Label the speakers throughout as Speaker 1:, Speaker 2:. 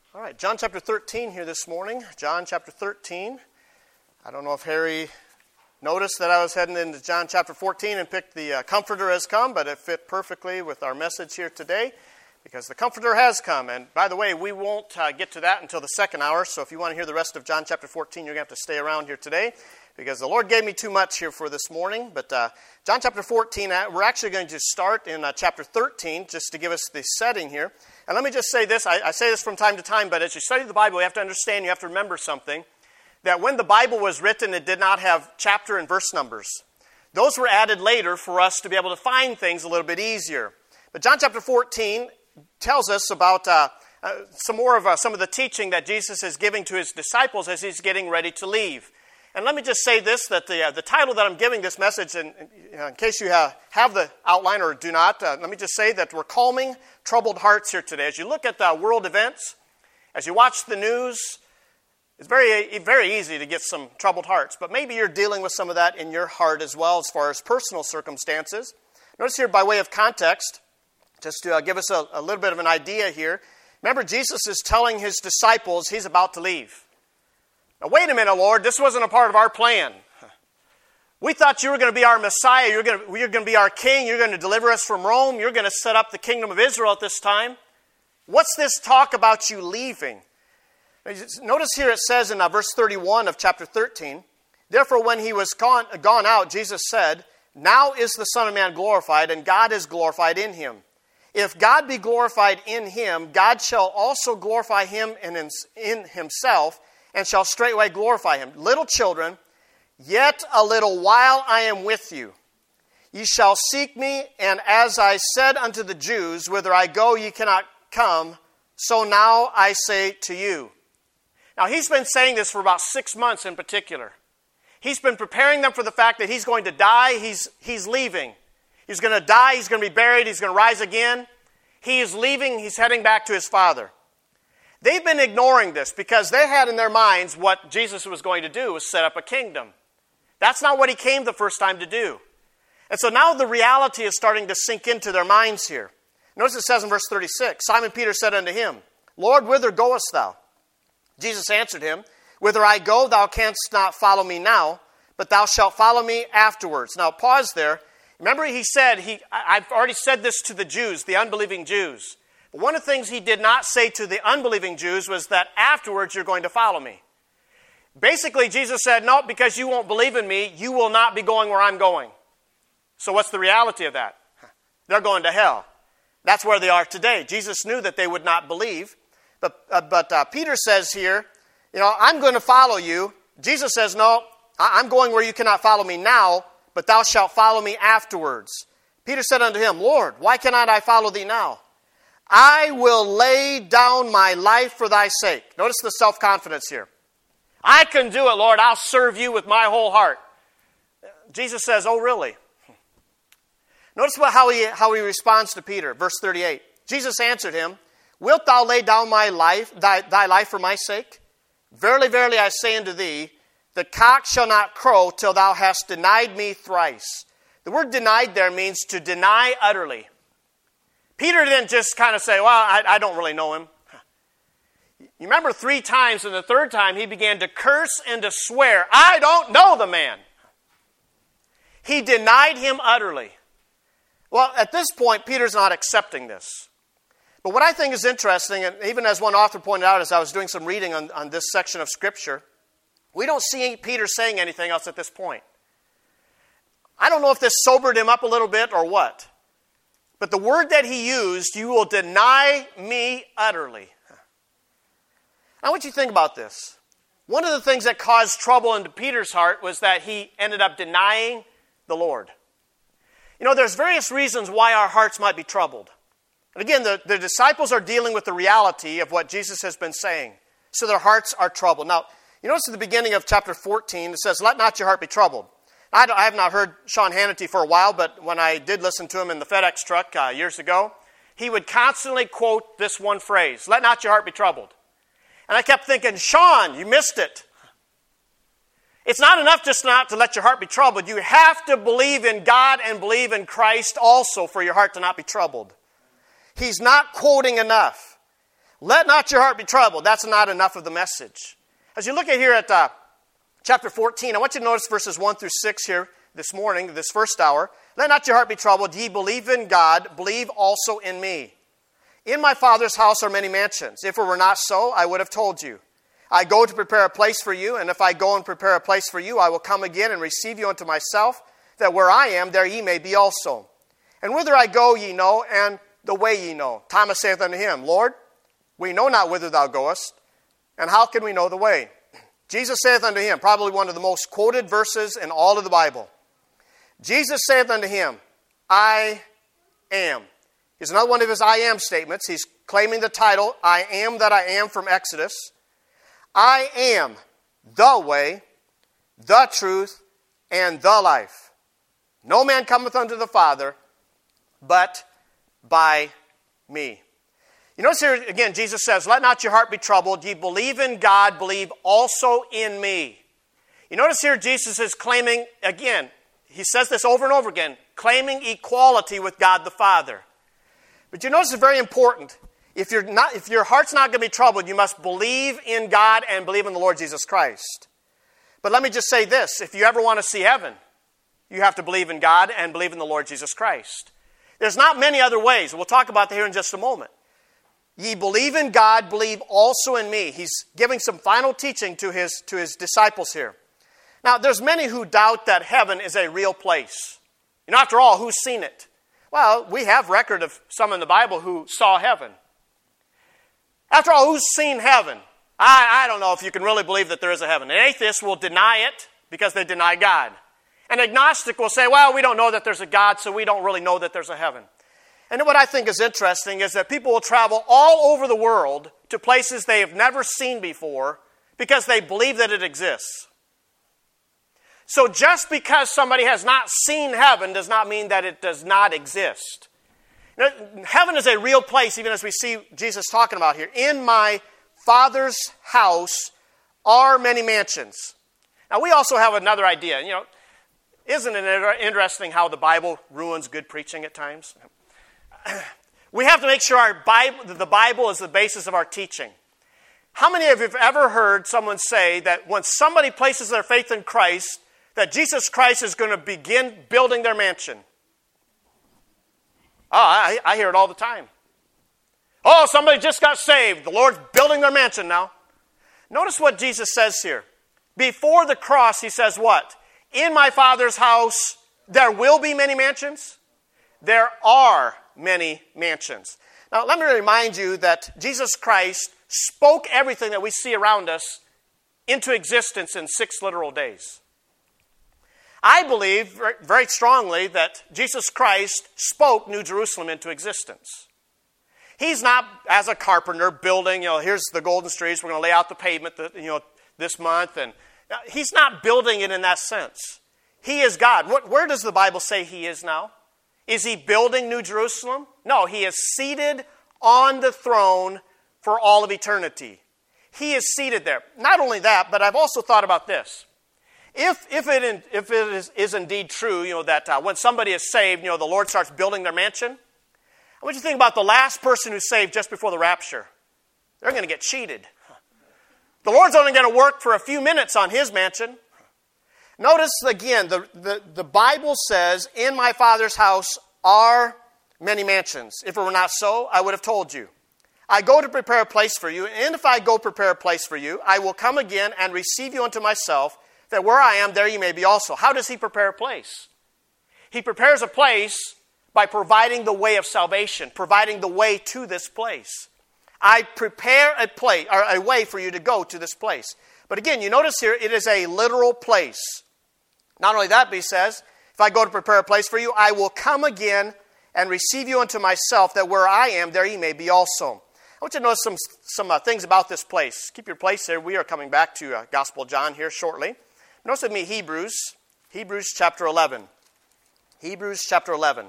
Speaker 1: All right, John chapter 13 here this morning. John chapter 13. I don't know if Harry noticed that I was heading into John chapter 14 and picked the Comforter has come, but it fit perfectly with our message here today because the Comforter has come. And by the way, we won't get to that until the second hour, so if you want to hear the rest of John chapter 14, you're going to have to stay around here today because the Lord gave me too much here for this morning. But John chapter 14, we're actually going to start in chapter 13 just to give us the setting here. And let me just say this, I say this from time to time, but as you study the Bible, you have to understand, you have to remember something, that when the Bible was written, it did not have chapter and verse numbers. Those were added later for us to be able to find things a little bit easier. But John chapter 14 tells us about some of the teaching that Jesus is giving to his disciples as he's getting ready to leave. And let me just say this, that the title that I'm giving this message, and in case you have the outline or do not, let me just say that we're calming troubled hearts here today. As you look at the world events, as you watch the news, it's very, very easy to get some troubled hearts. But maybe you're dealing with some of that in your heart as well as far as personal circumstances. Notice here by way of context, just to give us a little bit of an idea here. Remember, Jesus is telling his disciples he's about to leave. Now, wait a minute, Lord, this wasn't a part of our plan. We thought you were going to be our Messiah. You're going to be our king. You're going to deliver us from Rome. You're going to set up the kingdom of Israel at this time. What's this talk about you leaving? Notice here it says in verse 31 of chapter 13, "Therefore when he was gone out, Jesus said, 'Now is the Son of Man glorified, and God is glorified in him. If God be glorified in him, God shall also glorify him in himself, and shall straightway glorify him. Little children, yet a little while I am with you. Ye shall seek me, and as I said unto the Jews, whither I go ye cannot come, so now I say to you.'" Now he's been saying this for about 6 months in particular. He's been preparing them for the fact that he's going to die, he's leaving. He's going to die, he's going to be buried, he's going to rise again. He is leaving, he's heading back to his Father. They've been ignoring this because they had in their minds what Jesus was going to do was set up a kingdom. That's not what he came the first time to do. And so now the reality is starting to sink into their minds here. Notice it says in verse 36, "Simon Peter said unto him, Lord, whither goest thou? Jesus answered him, Whither I go, thou canst not follow me now, but thou shalt follow me afterwards." Now pause there. Remember he said, I've already said this to the Jews, the unbelieving Jews. But one of the things he did not say to the unbelieving Jews was that afterwards you're going to follow me. Basically, Jesus said, no, because you won't believe in me, you will not be going where I'm going. So what's the reality of that? They're going to hell. That's where they are today. Jesus knew that they would not believe. But Peter says here, I'm going to follow you. Jesus says, no, I'm going where you cannot follow me now, but thou shalt follow me afterwards. Peter said unto him, Lord, why cannot I follow thee now? I will lay down my life for thy sake. Notice the self-confidence here. I can do it, Lord. I'll serve you with my whole heart. Jesus says, oh, really? Notice how he responds to Peter. Verse 38. Jesus answered him, Wilt thou lay down thy life for my sake? Verily, verily, I say unto thee, the cock shall not crow till thou hast denied me thrice. The word denied there means to deny utterly. Peter didn't just kind of say, well, I don't really know him. You remember 3 times, and the third time he began to curse and to swear, I don't know the man. He denied him utterly. Well, at this point, Peter's not accepting this. But what I think is interesting, and even as one author pointed out as I was doing some reading on this section of Scripture, we don't see Peter saying anything else at this point. I don't know if this sobered him up a little bit or what. But the word that he used, you will deny me utterly. I want you to think about this. One of the things that caused trouble into Peter's heart was that he ended up denying the Lord. There's various reasons why our hearts might be troubled. And again, the disciples are dealing with the reality of what Jesus has been saying. So their hearts are troubled. Now, you notice at the beginning of chapter 14, it says, let not your heart be troubled. I have not heard Sean Hannity for a while, but when I did listen to him in the FedEx truck years ago, he would constantly quote this one phrase, let not your heart be troubled. And I kept thinking, Sean, you missed it. It's not enough just not to let your heart be troubled. You have to believe in God and believe in Christ also for your heart to not be troubled. He's not quoting enough. let not your heart be troubled. That's not enough of the message. As you look at here at chapter 14, I want you to notice verses 1 through 6 here this morning, this first hour. Let not your heart be troubled. Ye believe in God, believe also in me. In my Father's house are many mansions. If it were not so, I would have told you. I go to prepare a place for you, and if I go and prepare a place for you, I will come again and receive you unto myself, that where I am, there ye may be also. And whither I go ye know, and the way ye know. Thomas saith unto him, Lord, we know not whither thou goest, and how can we know the way? Jesus saith unto him, probably one of the most quoted verses in all of the Bible. Jesus saith unto him, I am. Here's another one of his I am statements. He's claiming the title, I am that I am from Exodus. I am the way, the truth, and the life. No man cometh unto the Father, but by me. You notice here again, Jesus says, let not your heart be troubled. Ye believe in God, believe also in me. You notice here Jesus is claiming, again, he says this over and over again, claiming equality with God the Father. But you notice it's very important. If your heart's not going to be troubled, you must believe in God and believe in the Lord Jesus Christ. But let me just say this. If you ever want to see heaven, you have to believe in God and believe in the Lord Jesus Christ. There's not many other ways. We'll talk about that here in just a moment. Ye believe in God, believe also in me. He's giving some final teaching to his disciples here. Now, there's many who doubt that heaven is a real place. You know, after all, who's seen it? Well, we have record of some in the Bible who saw heaven. After all, who's seen heaven? I don't know if you can really believe that there is a heaven. An atheist will deny it because they deny God. An agnostic will say, well, we don't know that there's a God, so we don't really know that there's a heaven. And what I think is interesting is that people will travel all over the world to places they have never seen before because they believe that it exists. So just because somebody has not seen heaven does not mean that it does not exist. Now, heaven is a real place, even as we see Jesus talking about here. In my Father's house are many mansions. Now, we also have another idea. You know, isn't it interesting how the Bible ruins good preaching at times? We have to make sure the Bible is the basis of our teaching. How many of you have ever heard someone say that when somebody places their faith in Christ, that Jesus Christ is going to begin building their mansion? Oh, I hear it all the time. Oh, somebody just got saved. The Lord's building their mansion now. Notice what Jesus says here. Before the cross, he says what? In my Father's house, there will be many mansions. There are many mansions. Now, let me remind you that Jesus Christ spoke everything that we see around us into existence in 6 literal days. I believe very strongly that Jesus Christ spoke New Jerusalem into existence. He's not, as a carpenter, building, here's the golden streets, we're going to lay out the pavement, this month. And he's not building it in that sense. He is God. Where does the Bible say he is now? Is he building New Jerusalem? No, he is seated on the throne for all of eternity. He is seated there. Not only that, but I've also thought about this. If it is indeed true, that when somebody is saved, the Lord starts building their mansion, I want you to think about the last person who's saved just before the rapture. They're going to get cheated. The Lord's only going to work for a few minutes on his mansion. Notice again, the Bible says, in my Father's house are many mansions. If it were not so, I would have told you. I go to prepare a place for you, and if I go prepare a place for you, I will come again and receive you unto myself, that where I am, there you may be also. How does he prepare a place? He prepares a place by providing the way of salvation, providing the way to this place. I prepare a way for you to go to this place. But again, you notice here, it is a literal place. Not only that, but he says, if I go to prepare a place for you, I will come again and receive you unto myself, that where I am, there ye may be also. I want you to notice some things about this place. Keep your place there. We are coming back to Gospel of John here shortly. Notice with me Hebrews chapter 11. Hebrews chapter 11.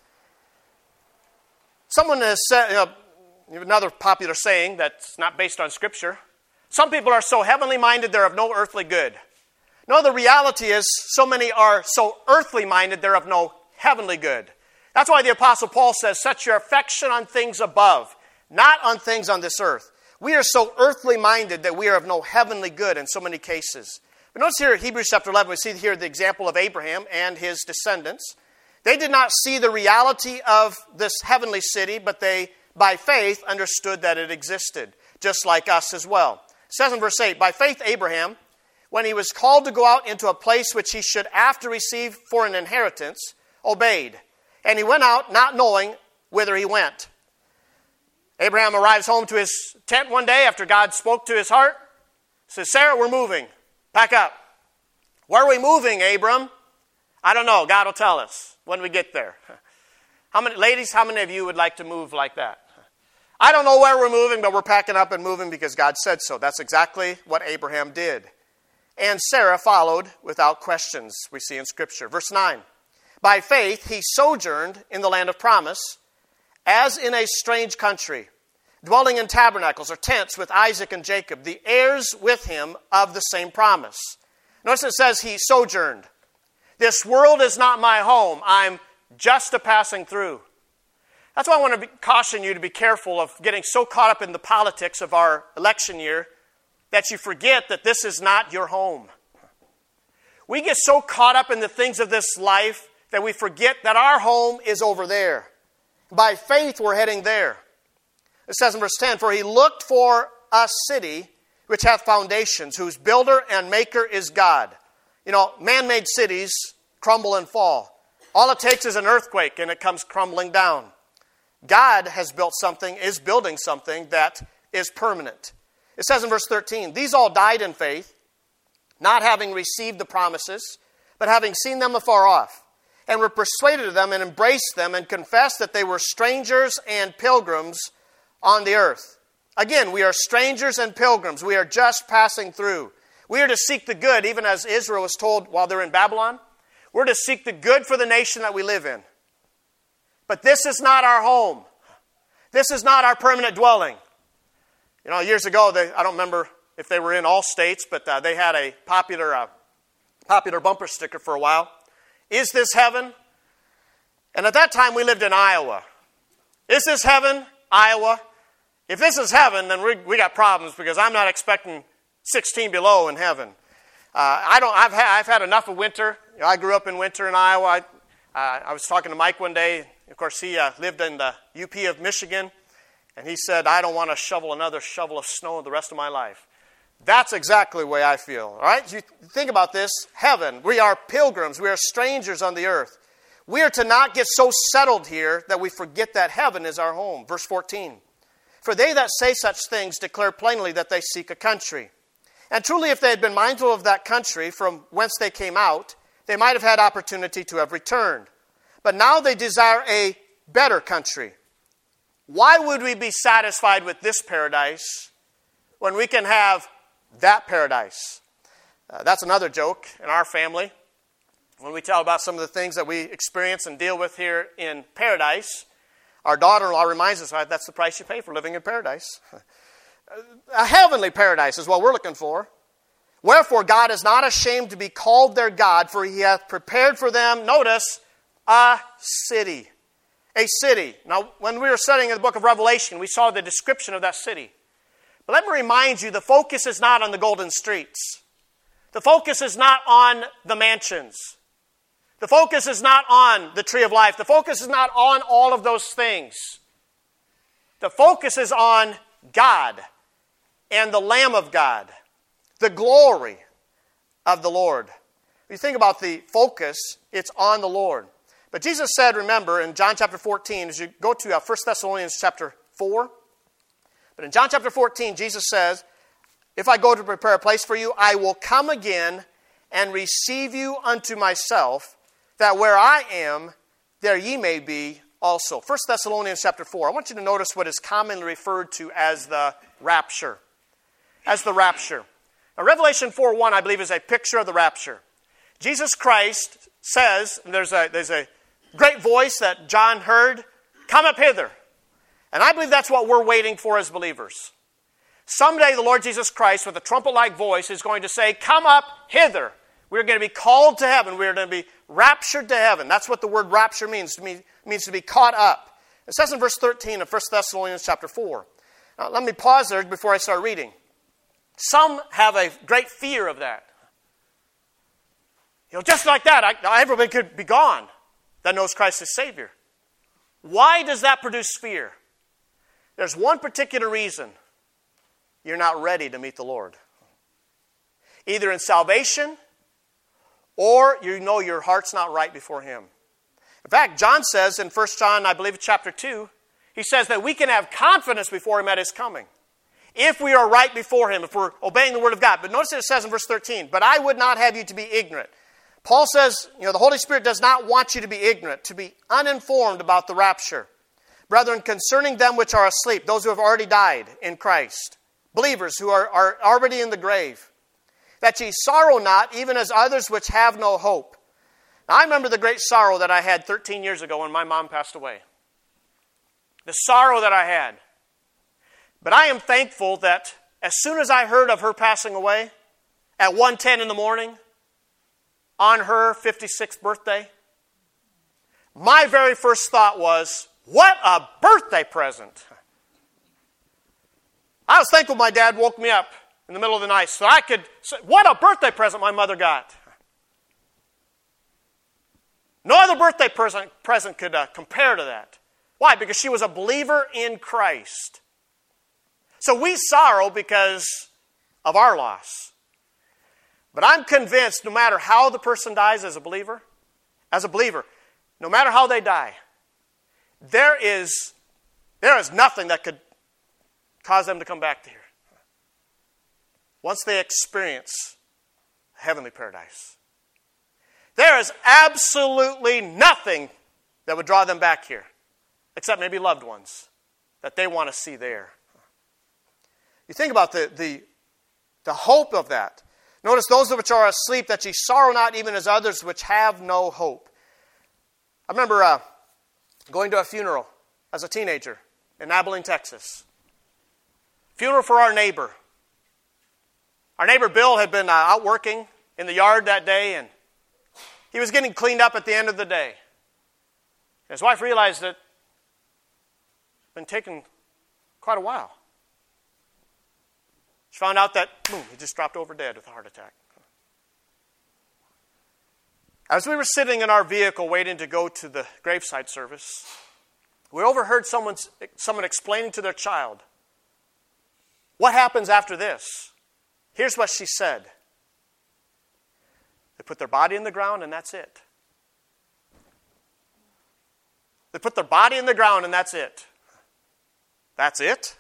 Speaker 1: Someone has said, another popular saying that's not based on Scripture. Some people are so heavenly minded they're of no earthly good. No, the reality is so many are so earthly minded they're of no heavenly good. That's why the Apostle Paul says, set your affection on things above, not on things on this earth. We are so earthly minded that we are of no heavenly good in so many cases. But notice here in Hebrews chapter 11, we see here the example of Abraham and his descendants. They did not see the reality of this heavenly city, but they, by faith, understood that it existed, just like us as well. It says in verse 8, by faith Abraham, when he was called to go out into a place which he should after receive for an inheritance, obeyed. And he went out not knowing whither he went. Abraham arrives home to his tent one day after God spoke to his heart. Says, Sarah, we're moving. Pack up. Where are we moving, Abram? I don't know. God will tell us when we get there. How many of you would like to move like that? I don't know where we're moving, but we're packing up and moving because God said so. That's exactly what Abraham did. And Sarah followed without questions, we see in Scripture. Verse 9, by faith he sojourned in the land of promise, as in a strange country, dwelling in tabernacles or tents with Isaac and Jacob, the heirs with him of the same promise. Notice it says he sojourned. This world is not my home. I'm just a passing through. That's why I want to caution you to be careful of getting so caught up in the politics of our election year that you forget that this is not your home. We get so caught up in the things of this life that we forget that our home is over there. By faith, we're heading there. It says in verse 10, for he looked for a city which hath foundations, whose builder and maker is God. You know, man-made cities crumble and fall. All it takes is an earthquake and it comes crumbling down. God has built something, is building something that is permanent. It says in verse 13, these all died in faith, not having received the promises, but having seen them afar off, and were persuaded of them and embraced them and confessed that they were strangers and pilgrims on the earth. Again, we are strangers and pilgrims. We are just passing through. We are to seek the good, even as Israel was told while they're in Babylon. We're to seek the good for the nation that we live in. But this is not our home. This is not our permanent dwelling. You know, years ago, I don't remember if they were in all states, but they had a popular bumper sticker for a while. Is this heaven? And at that time, we lived in Iowa. Is this heaven? Iowa? If this is heaven, then we got problems because I'm not expecting 16 below in heaven. I've had enough of winter. You know, I grew up in winter in Iowa. I was talking to Mike one day. Of course, he lived in the UP of Michigan. And he said, I don't want to shovel another shovel of snow the rest of my life. That's exactly the way I feel. All right? You think about this. Heaven. We are pilgrims. We are strangers on the earth. We are to not get so settled here that we forget that heaven is our home. Verse 14. For they that say such things declare plainly that they seek a country. And truly, if they had been mindful of that country from whence they came out, they might have had opportunity to have returned. But now they desire a better country. Why would we be satisfied with this paradise when we can have that paradise? That's another joke in our family. When we tell about some of the things that we experience and deal with here in paradise, our daughter-in-law reminds us, that's the price you pay for living in paradise. A heavenly paradise is what we're looking for. Wherefore God is not ashamed to be called their God, for he hath prepared for them, notice, a city. A city. Now, when we were studying in the book of Revelation, we saw the description of that city. But let me remind you, the focus is not on the golden streets. The focus is not on the mansions. The focus is not on the tree of life. The focus is not on all of those things. The focus is on God and the Lamb of God, the glory of the Lord. If you think about the focus, it's on the Lord. But Jesus said, remember, in John chapter 14, as you go to 1 Thessalonians chapter 4, but in John chapter 14, Jesus says, if I go to prepare a place for you, I will come again and receive you unto myself, that where I am, there ye may be also. 1 Thessalonians chapter 4. I want you to notice what is commonly referred to as the rapture. As the rapture. Now, Revelation 4:1, I believe, is a picture of the rapture. Jesus Christ says, there's a great voice that John heard, come up hither. And I believe that's what we're waiting for as believers. Someday the Lord Jesus Christ, with a trumpet-like voice, is going to say, come up hither. We're going to be called to heaven. We're going to be raptured to heaven. That's what the word rapture means. It means to be caught up. It says in verse 13 of 1 Thessalonians chapter 4. Now, let me pause there before I start reading. Some have a great fear of that. Just like that, everybody could be gone that knows Christ as Savior. Why does that produce fear? There's one particular reason. You're not ready to meet the Lord. Either in salvation, or you know your heart's not right before Him. In fact, John says in 1 John, I believe chapter 2, he says that we can have confidence before Him at His coming. If we are right before Him, if we're obeying the Word of God. But notice it says in verse 13, but I would not have you to be ignorant. Paul says, the Holy Spirit does not want you to be ignorant, to be uninformed about the rapture. Brethren, concerning them which are asleep, those who have already died in Christ, believers who are already in the grave, that ye sorrow not, even as others which have no hope. Now, I remember the great sorrow that I had 13 years ago when my mom passed away. The sorrow that I had. But I am thankful that as soon as I heard of her passing away, at 1:10 in the morning, on her 56th birthday, my very first thought was, what a birthday present. I was thankful my dad woke me up in the middle of the night so I could say, what a birthday present my mother got. No other birthday present could compare to that. Why? Because she was a believer in Christ. So we sorrow because of our loss. But I'm convinced no matter how the person dies as a believer, no matter how they die, there is nothing that could cause them to come back to here. Once they experience heavenly paradise. There is absolutely nothing that would draw them back here, except maybe loved ones that they want to see there. You think about the hope of that. Notice those which are asleep, that ye sorrow not even as others which have no hope. I remember going to a funeral as a teenager in Abilene, Texas. Funeral for our neighbor. Our neighbor Bill had been out working in the yard that day, and he was getting cleaned up at the end of the day. His wife realized that it had been taking quite a while. She found out that, boom, he just dropped over dead with a heart attack. As we were sitting in our vehicle waiting to go to the graveside service, we overheard someone explaining to their child, what happens after this? Here's what she said. They put their body in the ground and that's it. They put their body in the ground and that's it. That's it?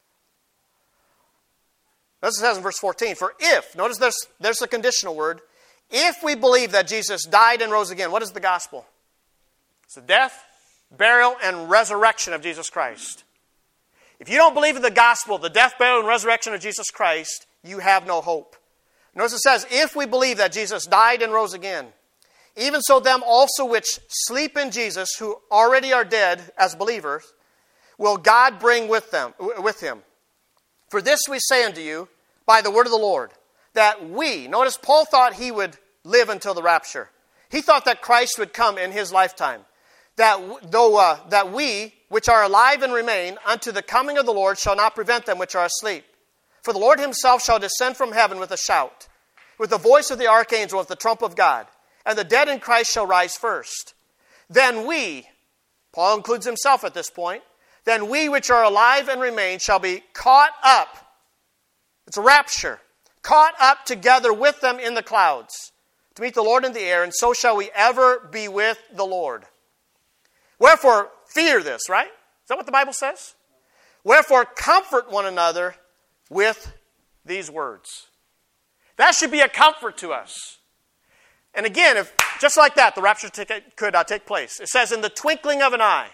Speaker 1: Notice it says in verse 14, for if, notice there's a conditional word, if we believe that Jesus died and rose again, what is the gospel? It's the death, burial, and resurrection of Jesus Christ. If you don't believe in the gospel, the death, burial, and resurrection of Jesus Christ, you have no hope. Notice it says, if we believe that Jesus died and rose again, even so them also which sleep in Jesus, who already are dead as believers, will God bring with him. For this we say unto you, by the word of the Lord, that we, notice Paul thought he would live until the rapture. He thought that Christ would come in his lifetime. That we, which are alive and remain, unto the coming of the Lord, shall not prevent them which are asleep. For the Lord himself shall descend from heaven with a shout, with the voice of the archangel, with the trump of God, and the dead in Christ shall rise first. Then we, Paul includes himself at this point, then we which are alive and remain shall be caught up. It's a rapture. Caught up together with them in the clouds to meet the Lord in the air, and so shall we ever be with the Lord. Wherefore, fear this, right? Is that what the Bible says? Wherefore, comfort one another with these words. That should be a comfort to us. And again, if just like that, the rapture could take place. It says, in the twinkling of an eye.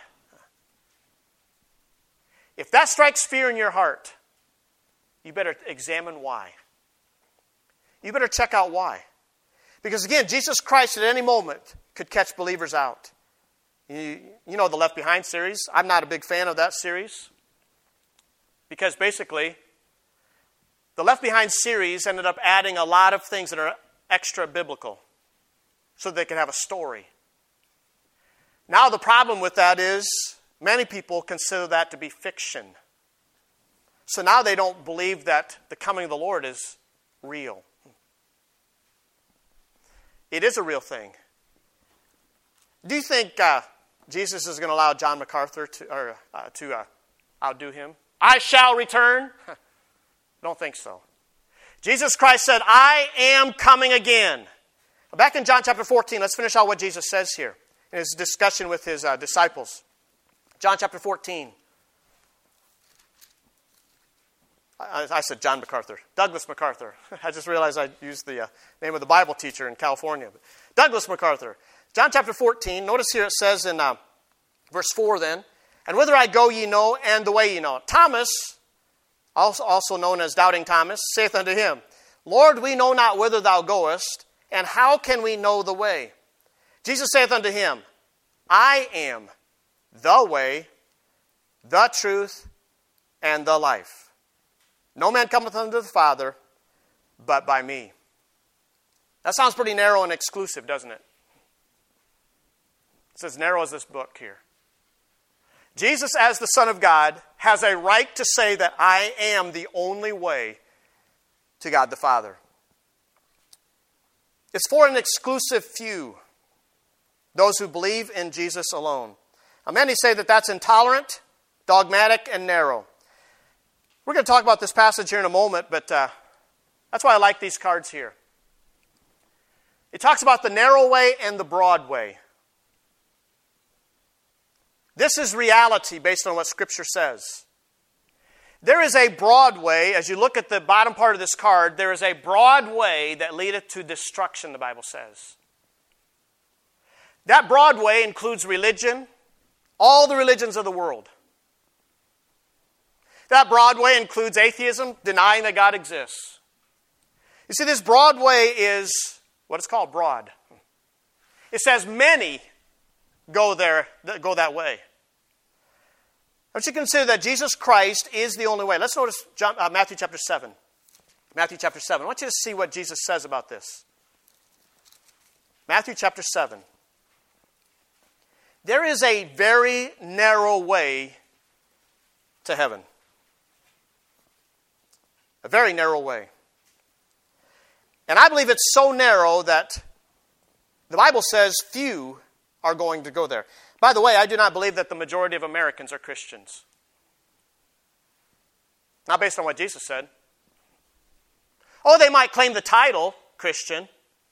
Speaker 1: If that strikes fear in your heart, you better examine why. You better check out why. Because again, Jesus Christ at any moment could catch believers out. You know the Left Behind series. I'm not a big fan of that series. Because basically, the Left Behind series ended up adding a lot of things that are extra biblical so they can have a story. Now the problem with that is many people consider that to be fiction. So now they don't believe that the coming of the Lord is real. It is a real thing. Do you think Jesus is going to allow John MacArthur to outdo him? I shall return? Don't think so. Jesus Christ said, I am coming again. Back in John chapter 14, let's finish out what Jesus says here in his discussion with his disciples. John chapter 14. I said John MacArthur. Douglas MacArthur. I just realized I used the name of the Bible teacher in California. Douglas MacArthur. John chapter 14. Notice here it says in verse 4 then, and whither I go ye know, and the way ye know. Thomas, also known as Doubting Thomas, saith unto him, Lord, we know not whither thou goest, and how can we know the way? Jesus saith unto him, I am the way, the truth, and the life. No man cometh unto the Father, but by me. That sounds pretty narrow and exclusive, doesn't it? It's as narrow as this book here. Jesus, as the Son of God, has a right to say that I am the only way to God the Father. It's for an exclusive few, those who believe in Jesus alone. Now, many say that that's intolerant, dogmatic, and narrow. We're going to talk about this passage here in a moment, but that's why I like these cards here. It talks about the narrow way and the broad way. This is reality based on what Scripture says. There is a broad way, as you look at the bottom part of this card, there is a broad way that leadeth to destruction, the Bible says. That broad way includes religion, all the religions of the world. That broad way includes atheism, denying that God exists. You see, this broad way is what is called broad. It says many go that way. I want you to consider that Jesus Christ is the only way. Let's notice Matthew chapter 7. Matthew chapter 7. I want you to see what Jesus says about this. Matthew chapter 7. There is a very narrow way to heaven. A very narrow way. And I believe it's so narrow that the Bible says few are going to go there. By the way, I do not believe that the majority of Americans are Christians. Not based on what Jesus said. Oh, they might claim the title Christian.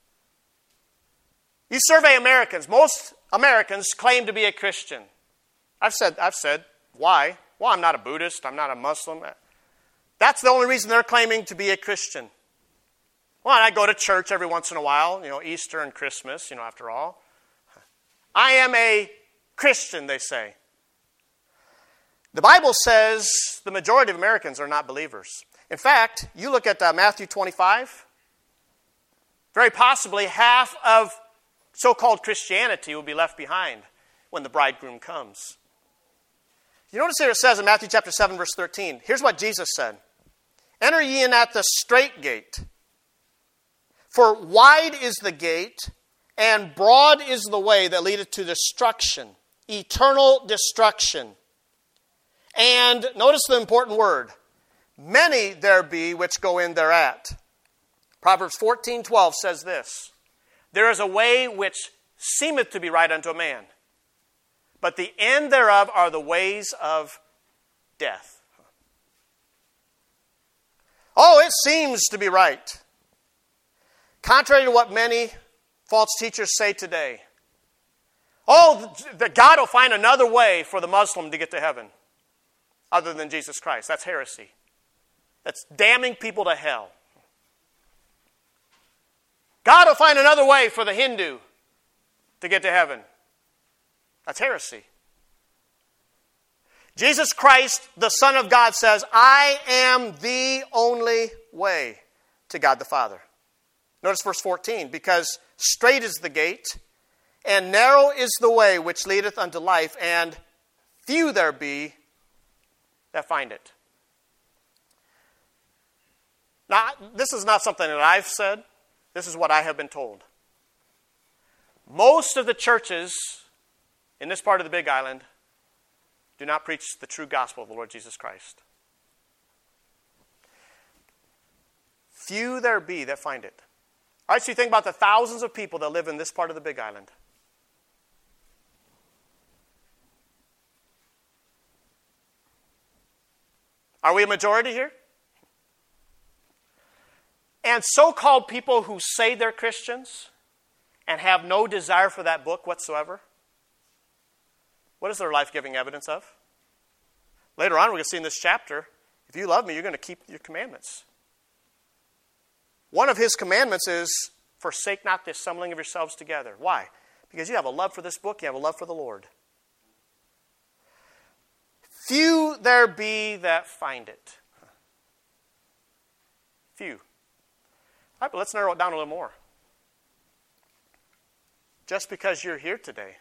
Speaker 1: You survey Americans. Most Americans claim to be a Christian. I've said, why? Well, I'm not a Buddhist. I'm not a Muslim. That's the only reason they're claiming to be a Christian. Well, I go to church every once in a while, Easter and Christmas, after all. I am a Christian, they say. The Bible says the majority of Americans are not believers. In fact, you look at Matthew 25, very possibly half of so-called Christianity will be left behind when the bridegroom comes. You notice here it says in Matthew chapter 7, verse 13, here's what Jesus said. Enter ye in at the strait gate, for wide is the gate, and broad is the way that leadeth to destruction, eternal destruction. And notice the important word, many there be which go in thereat. Proverbs 14:12 says this, there is a way which seemeth to be right unto a man, but the end thereof are the ways of death. Oh, it seems to be right. Contrary to what many false teachers say today. Oh, that God will find another way for the Muslim to get to heaven other than Jesus Christ. That's heresy. That's damning people to hell. God will find another way for the Hindu to get to heaven. That's heresy. Jesus Christ, the Son of God, says, I am the only way to God the Father. Notice verse 14, because strait is the gate, and narrow is the way which leadeth unto life, and few there be that find it. Now, this is not something that I've said. This is what I have been told. Most of the churches in this part of the Big Island do not preach the true gospel of the Lord Jesus Christ. Few there be that find it. All right, so you think about the thousands of people that live in this part of the Big Island. Are we a majority here? And so-called people who say they're Christians and have no desire for that book whatsoever, what is their life-giving evidence of? Later on, we're going to see in this chapter, if you love me, you're going to keep your commandments. One of his commandments is, forsake not the assembling of yourselves together. Why? Because you have a love for this book, you have a love for the Lord. Few there be that find it. Few. All right, but let's narrow it down a little more. Just because you're here today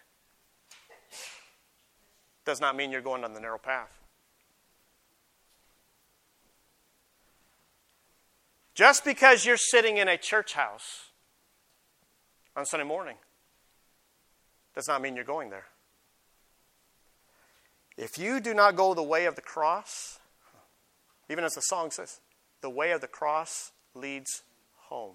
Speaker 1: does not mean you're going on the narrow path. Just because you're sitting in a church house on Sunday morning does not mean you're going there. If you do not go the way of the cross, even as the song says, the way of the cross leads home.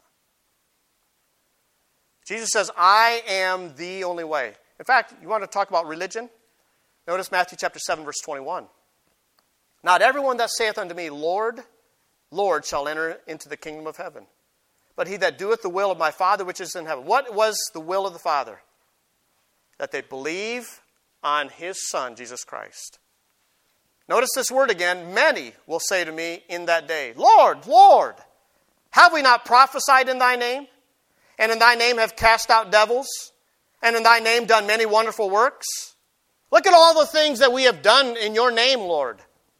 Speaker 1: Jesus says, I am the only way. In fact, you want to talk about religion? Notice Matthew chapter 7, verse 21. Not everyone that saith unto me, Lord, Lord, shall enter into the kingdom of heaven, but he that doeth the will of my Father which is in heaven. What was the will of the Father? That they believe on his Son, Jesus Christ. Notice this word again. Many will say to me in that day, Lord, Lord, have we not prophesied in thy name? And in thy name have cast out devils? And in thy name done many wonderful works? Look at all the things that we have done in your name, Lord.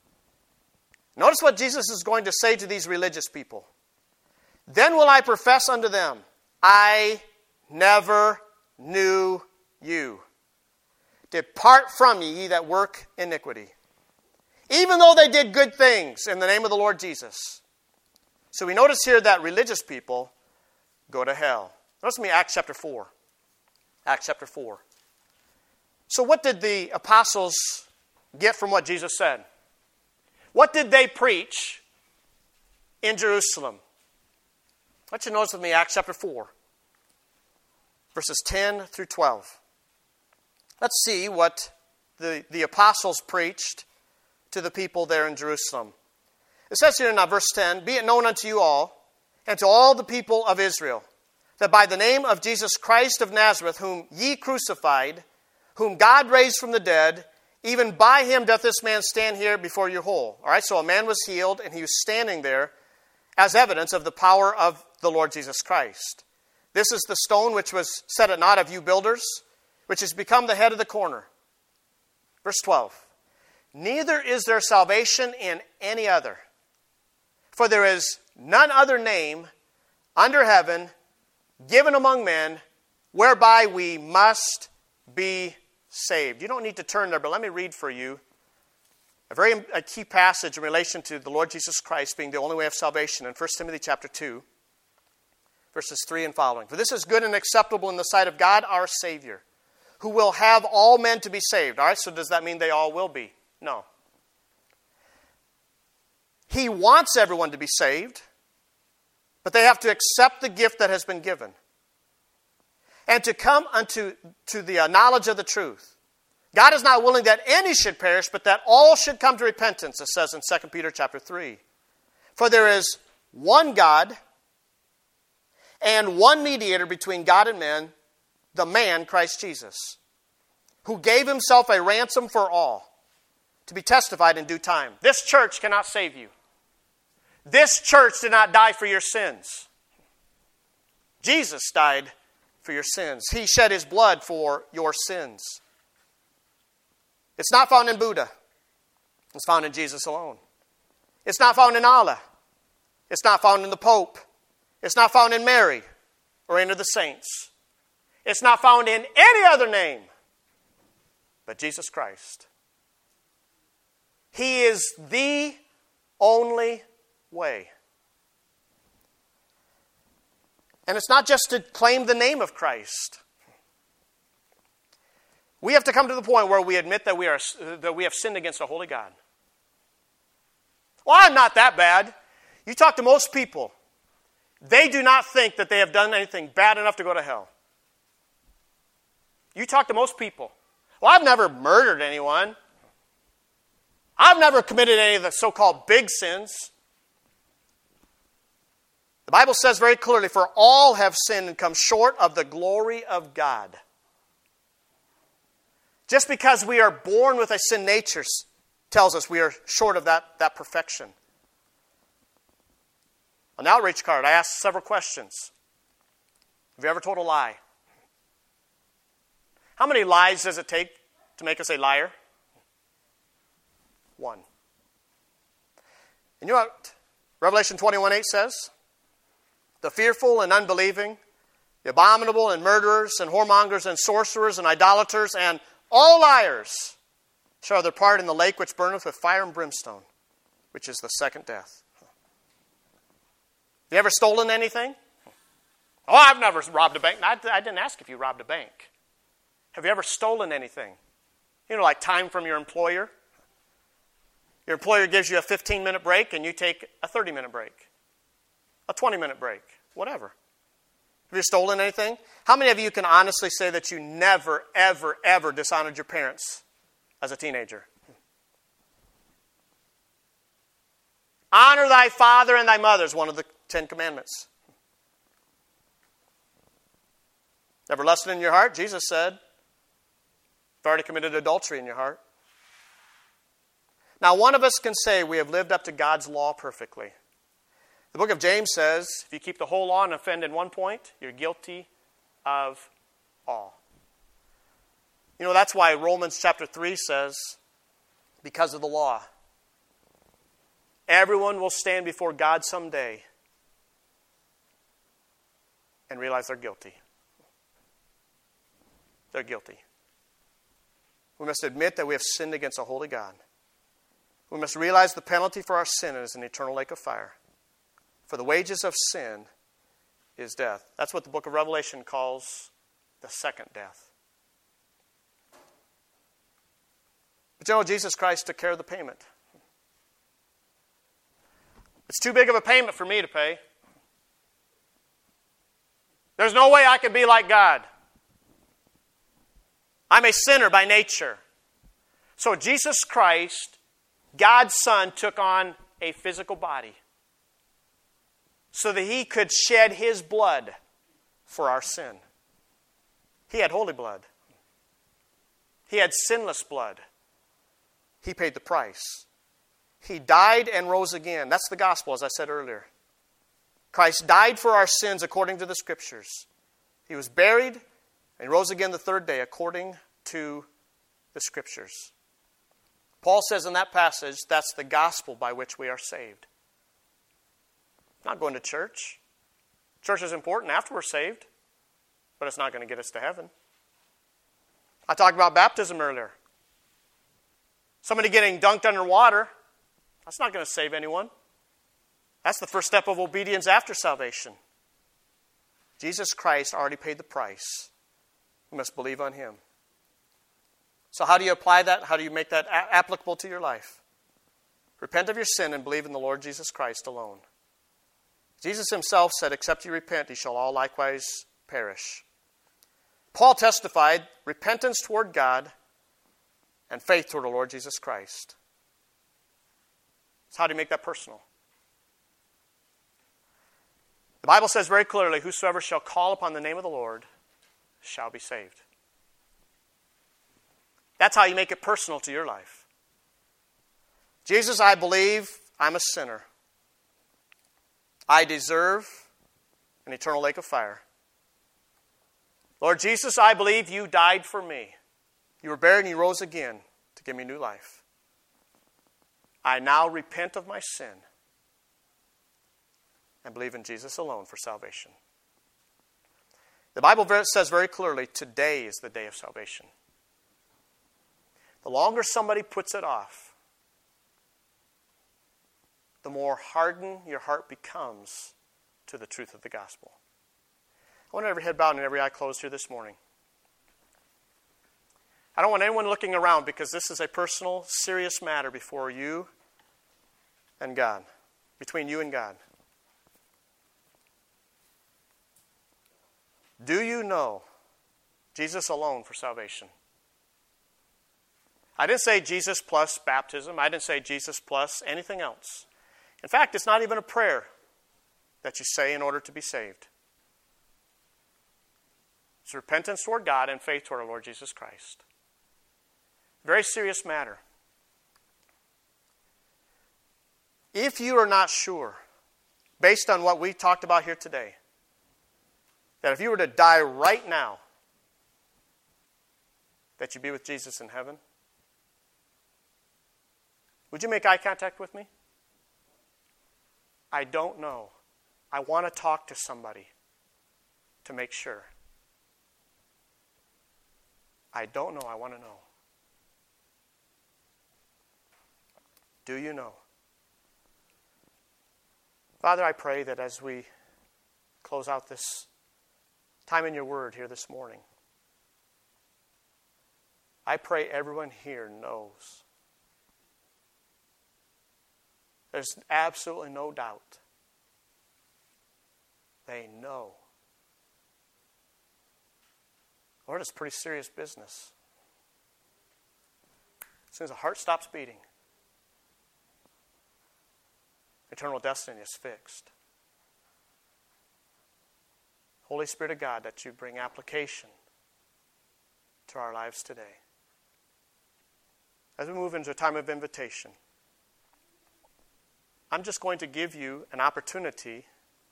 Speaker 1: Notice what Jesus is going to say to these religious people. Then will I profess unto them, I never knew you. Depart from me, ye that work iniquity. Even though they did good things in the name of the Lord Jesus. So we notice here that religious people go to hell. Notice me Acts chapter 4. Acts chapter 4. So what did the apostles get from what Jesus said? What did they preach in Jerusalem? I want you to notice with me Acts chapter 4. Verses 10 through 12. Let's see what the apostles preached to the people there in Jerusalem. It says here in verse 10, Be it known unto you all, and to all the people of Israel, that by the name of Jesus Christ of Nazareth, whom ye crucified, whom God raised from the dead, even by him doth this man stand here before you whole. All right, so a man was healed, and he was standing there as evidence of the power of the Lord Jesus Christ. This is the stone which was set at naught of you builders, which has become the head of the corner. Verse 12. Neither is there salvation in any other, for there is none other name under heaven given among men whereby we must be saved. You don't need to turn there, but let me read for you a key passage in relation to the Lord Jesus Christ being the only way of salvation in 1 Timothy chapter 2, verses 3 and following. For this is good and acceptable in the sight of God our Savior, who will have all men to be saved. All right, so does that mean they all will be? No. He wants everyone to be saved, but they have to accept the gift that has been given and to come unto the knowledge of the truth. God is not willing that any should perish, but that all should come to repentance, it says in 2 Peter chapter 3. For there is one God and one mediator between God and men, the man Christ Jesus, who gave himself a ransom for all, to be testified in due time. This church cannot save you. This church did not die for your sins. Jesus died for your sins. He shed his blood for your sins. It's not found in Buddha. It's found in Jesus alone. It's not found in Allah. It's not found in the Pope. It's not found in Mary or any of the saints. It's not found in any other name but Jesus Christ. He is the only way. And it's not just to claim the name of Christ. We have to come to the point where we admit that we have sinned against a holy God. Well, I'm not that bad. You talk to most people, they do not think that they have done anything bad enough to go to hell. You talk to most people. Well, I've never murdered anyone. I've never committed any of the so-called big sins. The Bible says very clearly, for all have sinned and come short of the glory of God. Just because we are born with a sin nature tells us we are short of that perfection. On the outreach card, I asked several questions. Have you ever told a lie? How many lies does it take to make us a liar? One. And you know what Revelation 21:8 says? The fearful and unbelieving, the abominable and murderers and whoremongers and sorcerers and idolaters and all liars shall have their part in the lake which burneth with fire and brimstone, which is the second death. You ever stolen anything? Oh, I've never robbed a bank. I didn't ask if you robbed a bank. Have you ever stolen anything? You know, like time from your employer. Your employer gives you a 15-minute break and you take a 30-minute break. A 20-minute break. Whatever. Have you stolen anything? How many of you can honestly say that you never, ever, ever dishonored your parents as a teenager? Honor thy father and thy mother is one of the 10 Commandments. Never lusted in your heart? Jesus said, you've already committed adultery in your heart. Now, one of us can say we have lived up to God's law perfectly. The book of James says, if you keep the whole law and offend in one point, you're guilty of all. You know, that's why Romans chapter 3 says, because of the law, everyone will stand before God someday and realize they're guilty. They're guilty. We must admit that we have sinned against a holy God. We must realize the penalty for our sin is an eternal lake of fire. For the wages of sin is death. That's what the book of Revelation calls the second death. But you know, Jesus Christ took care of the payment. It's too big of a payment for me to pay. There's no way I can be like God. I'm a sinner by nature. So Jesus Christ, God's Son, took on a physical body so that he could shed his blood for our sin. He had holy blood. He had sinless blood. He paid the price. He died and rose again. That's the gospel, as I said earlier. Christ died for our sins according to the Scriptures. He was buried and rose again the third day according to the Scriptures. Paul says in that passage, that's the gospel by which we are saved. Not going to church. Church is important after we're saved, but it's not going to get us to heaven. I talked about baptism earlier. Somebody getting dunked underwater, that's not going to save anyone. That's the first step of obedience after salvation. Jesus Christ already paid the price. We must believe on him. So how do you apply that? How do you make that applicable to your life? Repent of your sin and believe in the Lord Jesus Christ alone. Jesus himself said, except you repent, ye shall all likewise perish. Paul testified repentance toward God and faith toward the Lord Jesus Christ. So how do you make that personal? The Bible says very clearly, whosoever shall call upon the name of the Lord shall be saved. That's how you make it personal to your life. Jesus, I believe I'm a sinner. I deserve an eternal lake of fire. Lord Jesus, I believe you died for me. You were buried and you rose again to give me new life. I now repent of my sin and believe in Jesus alone for salvation. The Bible says very clearly, today is the day of salvation. The longer somebody puts it off, the more hardened your heart becomes to the truth of the gospel. I want every head bowed and every eye closed here this morning. I don't want anyone looking around because this is a personal, serious matter before you and God, between you and God. Do you know Jesus alone for salvation? I didn't say Jesus plus baptism. I didn't say Jesus plus anything else. In fact, it's not even a prayer that you say in order to be saved. It's repentance toward God and faith toward our Lord Jesus Christ. Very serious matter. If you are not sure, based on what we talked about here today, that if you were to die right now, that you'd be with Jesus in heaven, would you make eye contact with me? I don't know. I want to talk to somebody to make sure. I don't know. I want to know. Do you know? Father, I pray that as we close out this time in your word here this morning, I pray everyone here knows. There's absolutely no doubt. They know. Lord, it's pretty serious business. As soon as the heart stops beating, eternal destiny is fixed. Holy Spirit of God, that you bring application to our lives today. As we move into a time of invitation, I'm just going to give you an opportunity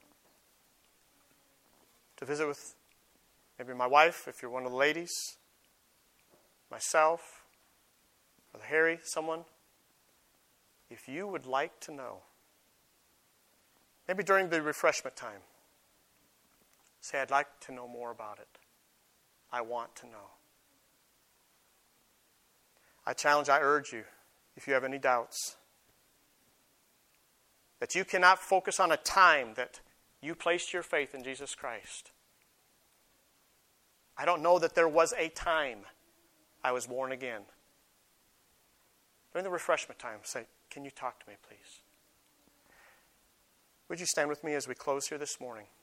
Speaker 1: to visit with maybe my wife, if you're one of the ladies, myself, Brother Harry, someone. If you would like to know, maybe during the refreshment time, say, I'd like to know more about it. I want to know. I challenge, I urge you, if you have any doubts, that you cannot focus on a time that you placed your faith in Jesus Christ. I don't know that there was a time I was born again. During the refreshment time, say, can you talk to me, please? Would you stand with me as we close here this morning?